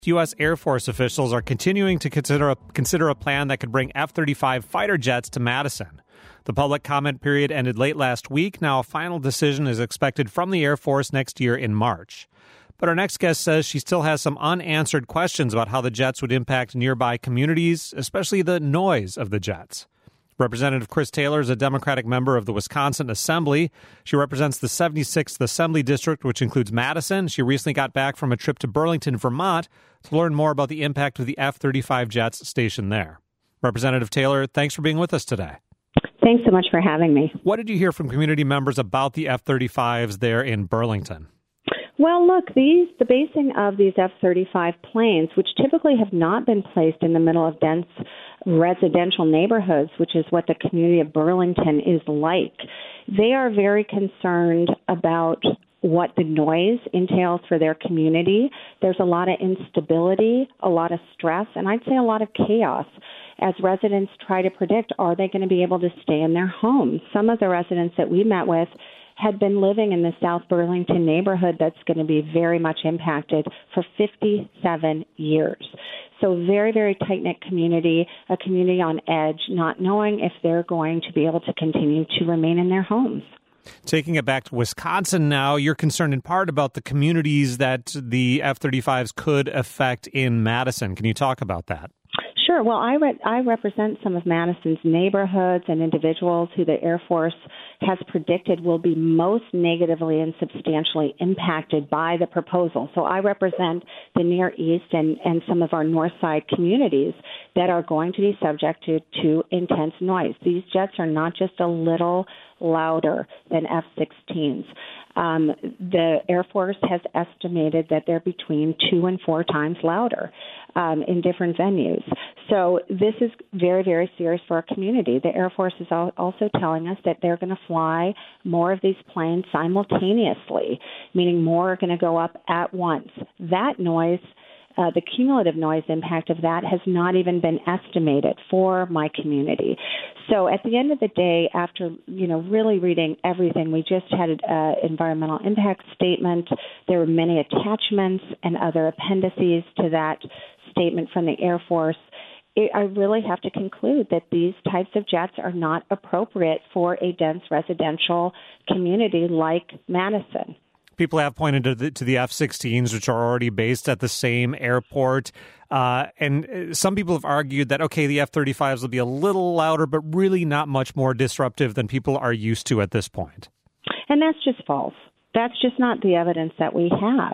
U.S. Air Force officials are continuing to consider a plan that could bring F-35 fighter jets to Madison. The public comment period ended late last week. Now a final decision is expected from the Air Force next year in March. But our next guest says she still has some unanswered questions about how the jets would impact nearby communities, especially the noise of the jets. Representative Chris Taylor is a Democratic member of the Wisconsin Assembly. She represents the 76th Assembly District, which includes Madison. She recently got back from a trip to Burlington, Vermont, to learn more about the impact of the F-35 jets stationed there. Representative Taylor, thanks for being with us today. Thanks so much for having me. What did you hear from community members about the F-35s there in Burlington? Well, look, the basing of these F-35 planes, which typically have not been placed in the middle of dense residential neighborhoods, which is what the community of Burlington is like, they are very concerned about what the noise entails for their community. There's a lot of instability, a lot of stress, and I'd say a lot of chaos as residents try to predict, are they going to be able to stay in their homes? Some of the residents that we met with had been living in the South Burlington neighborhood that's going to be very much impacted for 57 years. So very, very tight-knit community, a community on edge, not knowing if they're going to be able to continue to remain in their homes. Taking it back to Wisconsin now, you're concerned in part about the communities that the F-35s could affect in Madison. Can you talk about that? Sure. Well, I represent some of Madison's neighborhoods and individuals who the Air Force has predicted will be most negatively and substantially impacted by the proposal. So I represent the Near East and some of our North Side communities that are going to be subjected to intense noise. These jets are not just a little louder than F-16s. The Air Force has estimated that they're between 2 and 4 times louder in different venues. So this is very, very serious for our community. The Air Force is also telling us that they're going to fly more of these planes simultaneously, meaning more are going to go up at once. That noise, the cumulative noise impact of that has not even been estimated for my community. So at the end of the day, after really reading everything, we just had an environmental impact statement. There were many attachments and other appendices to that statement from the Air Force. I really have to conclude that these types of jets are not appropriate for a dense residential community like Madison. People have pointed to the F-16s, which are already based at the same airport. And some people have argued that, okay, the F-35s will be a little louder, but really not much more disruptive than people are used to at this point. And that's just false. That's just not the evidence that we have.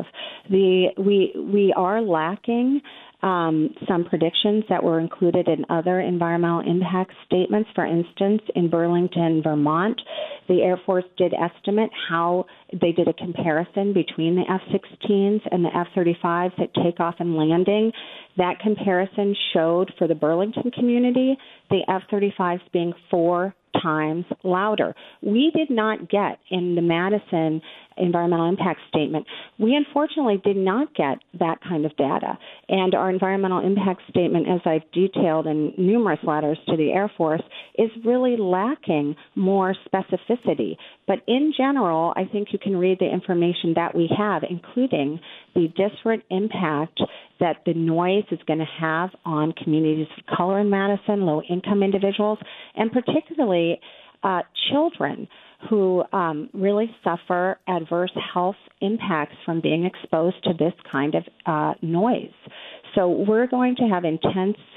We are lacking some predictions that were included in other environmental impact statements. For instance, in Burlington, Vermont, the Air Force did estimate how they did a comparison between the F-16s and the F-35s at takeoff and landing. That comparison showed for the Burlington community the F-35s being 4 times louder. We did not get in the Madison environmental impact statement, we unfortunately did not get that kind of data. And our environmental impact statement, as I've detailed in numerous letters to the Air Force, is really lacking more specificity. But in general, I think you can read the information that we have, including the disparate impact that the noise is going to have on communities of color in Madison, low-income individuals, and particularly children who really suffer adverse health impacts from being exposed to this kind of noise. So we're going to have an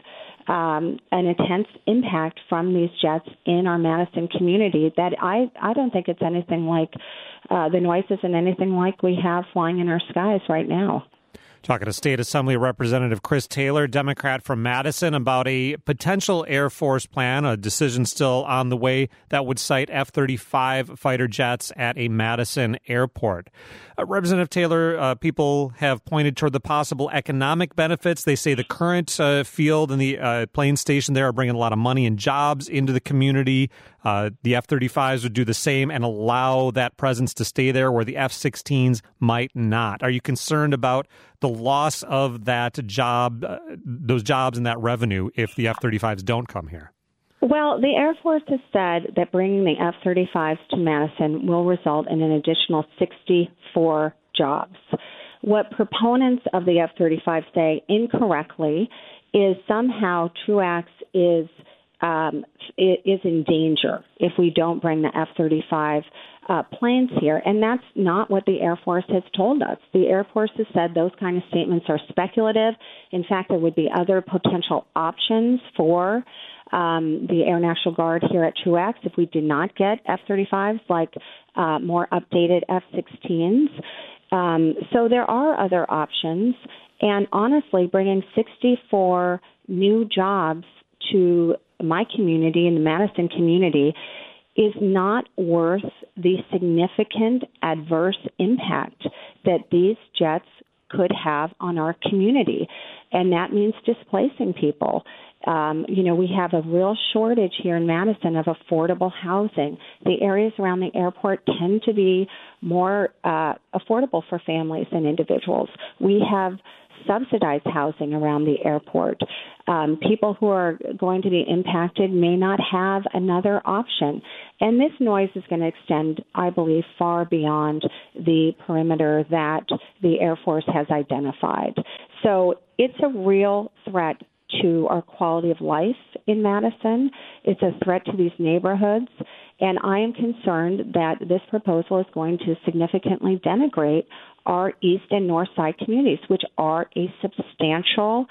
intense impact from these jets in our Madison community that I don't think it's anything like, the noise isn't anything like we have flying in our skies right now. Talking to State Assembly Representative Chris Taylor, Democrat from Madison, about a potential Air Force plan, a decision still on the way, that would cite F-35 fighter jets at a Madison airport. Representative Taylor, people have pointed toward the possible economic benefits. They say the current field and the plane station there are bringing a lot of money and jobs into the community. The F-35s would do the same and allow that presence to stay there where the F-16s might not. Are you concerned about the loss of that job, those jobs and that revenue if the F-35s don't come here? Well, the Air Force has said that bringing the F-35s to Madison will result in an additional 64 jobs. What proponents of the F-35 say incorrectly is somehow Truax is in danger if we don't bring the F-35 planes here. And that's not what the Air Force has told us. The Air Force has said those kind of statements are speculative. In fact, there would be other potential options for the Air National Guard here at Truax if we did not get F-35s, like more updated F-16s. So there are other options. And honestly, bringing 64 new jobs to my community and the Madison community is not worth the significant adverse impact that these jets could have on our community. And that means displacing people. We have a real shortage here in Madison of affordable housing. The areas around the airport tend to be more affordable for families and individuals. We have subsidized housing around the airport. People who are going to be impacted may not have another option. And this noise is going to extend, I believe, far beyond the perimeter that the Air Force has identified. So it's a real threat to our quality of life in Madison. It's a threat to these neighborhoods. And I am concerned that this proposal is going to significantly denigrate our east and north side communities, which are a substantial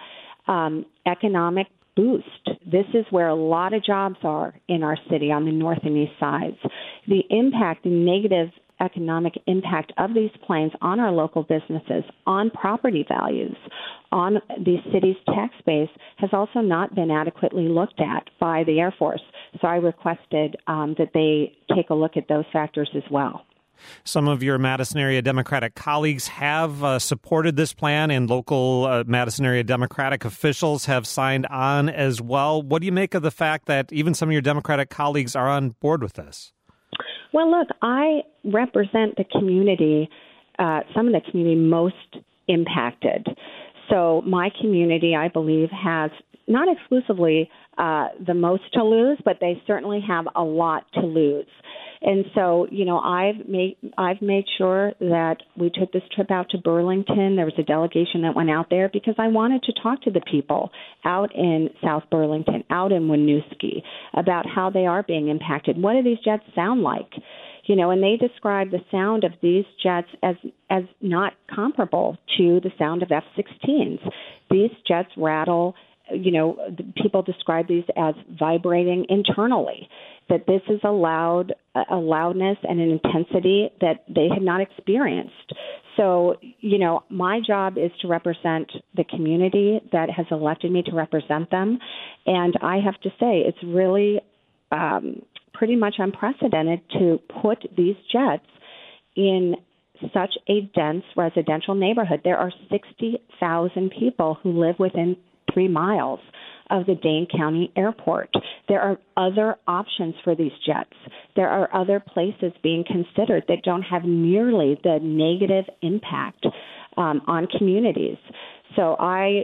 economic boost. This is where a lot of jobs are in our city on the north and east sides. The impact, the negative economic impact of these planes on our local businesses, on property values, on the city's tax base has also not been adequately looked at by the Air Force. So I requested that they take a look at those factors as well. Some of your Madison area Democratic colleagues have supported this plan, and local Madison area Democratic officials have signed on as well. What do you make of the fact that even some of your Democratic colleagues are on board with this? Well, look, I represent the community, some of the community most impacted. So my community, I believe, has not exclusively the most to lose, but they certainly have a lot to lose. And so, I've made sure that we took this trip out to Burlington. There was a delegation that went out there because I wanted to talk to the people out in South Burlington, out in Winooski, about how they are being impacted. What do these jets sound like? And they describe the sound of these jets as not comparable to the sound of F-16s. These jets rattle. People describe these as vibrating internally, that this is a loudness and an intensity that they had not experienced. So, my job is to represent the community that has elected me to represent them. And I have to say, it's really pretty much unprecedented to put these jets in such a dense residential neighborhood. There are 60,000 people who live within 3 miles of the Dane County Airport. There are other options for these jets. There are other places being considered that don't have nearly the negative impact on communities. So I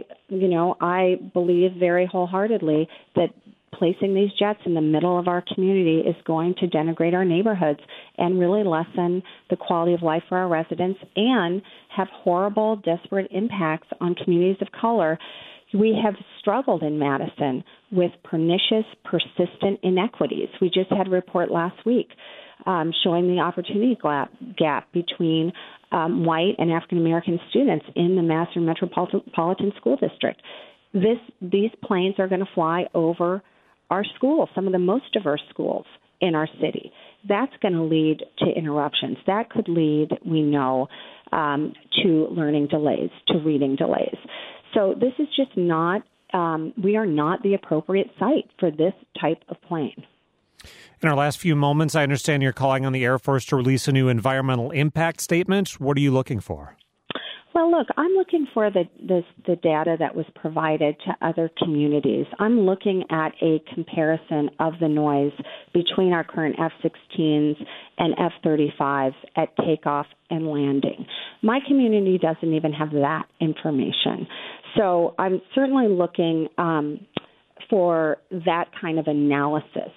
believe very wholeheartedly that placing these jets in the middle of our community is going to denigrate our neighborhoods and really lessen the quality of life for our residents and have horrible, disparate impacts on communities of color. We have struggled in Madison with pernicious, persistent inequities. We just had a report last week showing the opportunity gap between white and African-American students in the Madison Metropolitan School District. These planes are going to fly over our schools, some of the most diverse schools in our city. That's going to lead to interruptions. That could lead, we know, to learning delays, to reading delays. So this is just not, we are not the appropriate site for this type of plane. In our last few moments, I understand you're calling on the Air Force to release a new environmental impact statement. What are you looking for? Well, look, I'm looking for the data that was provided to other communities. I'm looking at a comparison of the noise between our current F-16s and F-35s at takeoff and landing. My community doesn't even have that information. So I'm certainly looking for that kind of analysis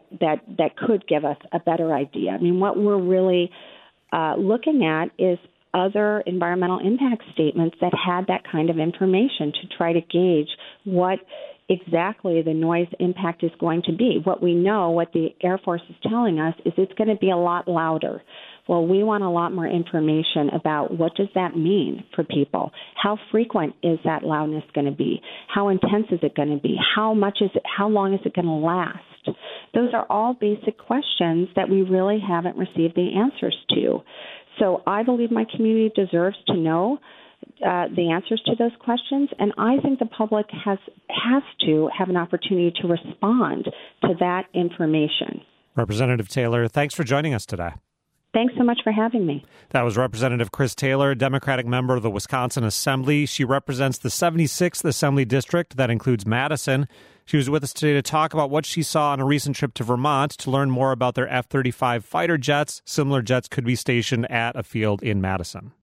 that could give us a better idea. I mean, what we're really looking at is other environmental impact statements that had that kind of information to try to gauge what exactly the noise impact is going to be. What we know, what the Air Force is telling us, is it's going to be a lot louder. Well, we want a lot more information about what does that mean for people? How frequent is that loudness going to be? How intense is it going to be? How long is it going to last? Those are all basic questions that we really haven't received the answers to. So I believe my community deserves to know the answers to those questions, and I think the public has to have an opportunity to respond to that information. Representative Taylor, thanks for joining us today. Thanks so much for having me. That was Representative Chris Taylor, Democratic member of the Wisconsin Assembly. She represents the 76th Assembly District. That includes Madison. She was with us today to talk about what she saw on a recent trip to Vermont to learn more about their F-35 fighter jets. Similar jets could be stationed at a field in Madison.